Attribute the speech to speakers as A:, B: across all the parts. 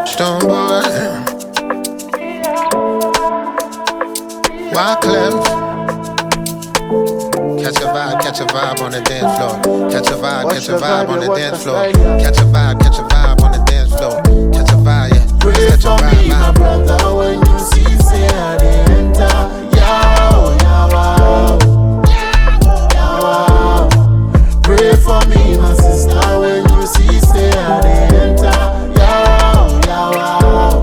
A: Stone boy. Wyclef. Catch a vibe on the dance floor. Catch a vibe on the dance floor. Catch a vibe on the dance floor. Catch a vibe, yeah.
B: Pray for me, my brother, when you see, say I dey enter. Yow, yow, yow. Pray for me, my sister, when you see, say I dey enter. Yow, yow,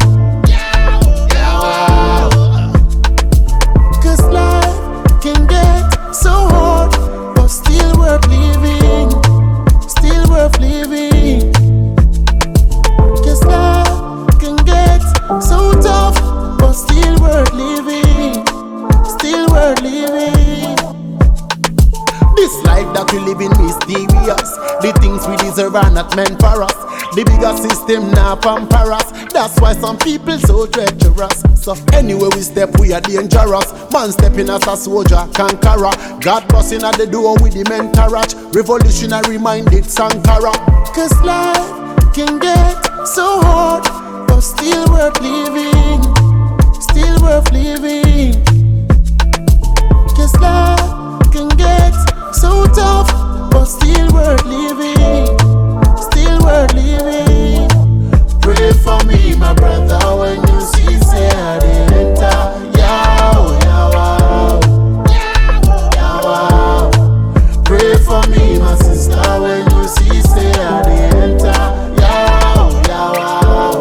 B: yow. 'Cause life can get so hard, but still worth living. Still worth living. 'Cause life can get so tough, but still worth living. Still worth living. This life that we live in mysterious. The things we deserve are not meant for us. The bigger system now pamper us. That's why some people so treacherous. So anywhere we step, we are dangerous. Man stepping as a soldier, conqueror. God busting at the door with the mentorage. Revolutionary minded Sankara. 'Cause life can get so hard, but still worth living. Still worth living. 'Cause life can get so tough, but still worth living. Still worth living. Pray for me, my brother, when you see, say I dey enter. Yow, yow, yow. Pray for me, my sister, when you see, say I dey enter. Yow, yow,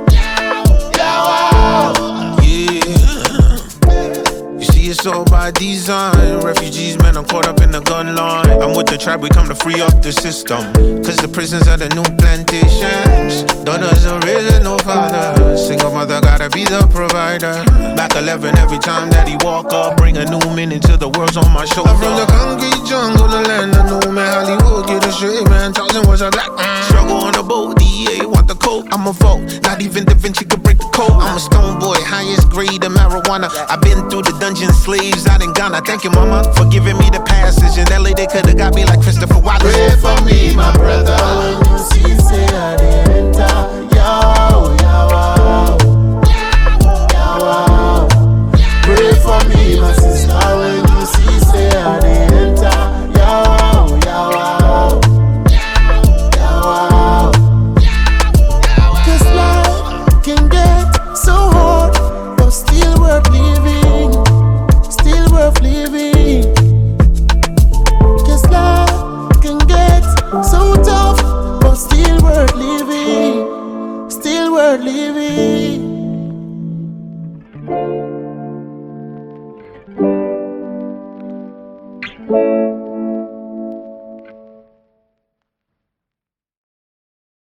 B: yow.
A: Yeah. You see, it's all by design. Refugees, man, I'm caught up in the gun line. I'm with the tribe, we come to free up the system. 'Cause the prisons are the new plantations. Daughters are raising no fathers. Single mother gotta be the provider. Back 11 every time that he walk up. Bring a new meaning to the world's on my shoulder. I'm from the concrete jungle, the land of no man. Hollywood, get a straight man. 1,000 words of black man. Struggle on the boat, DEA want the coke. I'm a vote, not even Da Vinci could break the code. I'm a stone boy, highest grade of marijuana. I've been through the dungeon slaves out in Ghana. Thank you, mama, for giving me the passage. In LA, they could've got me like Christopher Wallace.
B: Pray for me, my brother, when you see, say I dey enter. Yow, yow, yow. Pray for me, my sister, when you see, say I dey enter. Yow, yow, yow. 'Cause life can get so hard, but still worth living. Still worth living. 'Cause life can get so tough, but still worth living. Still worth living.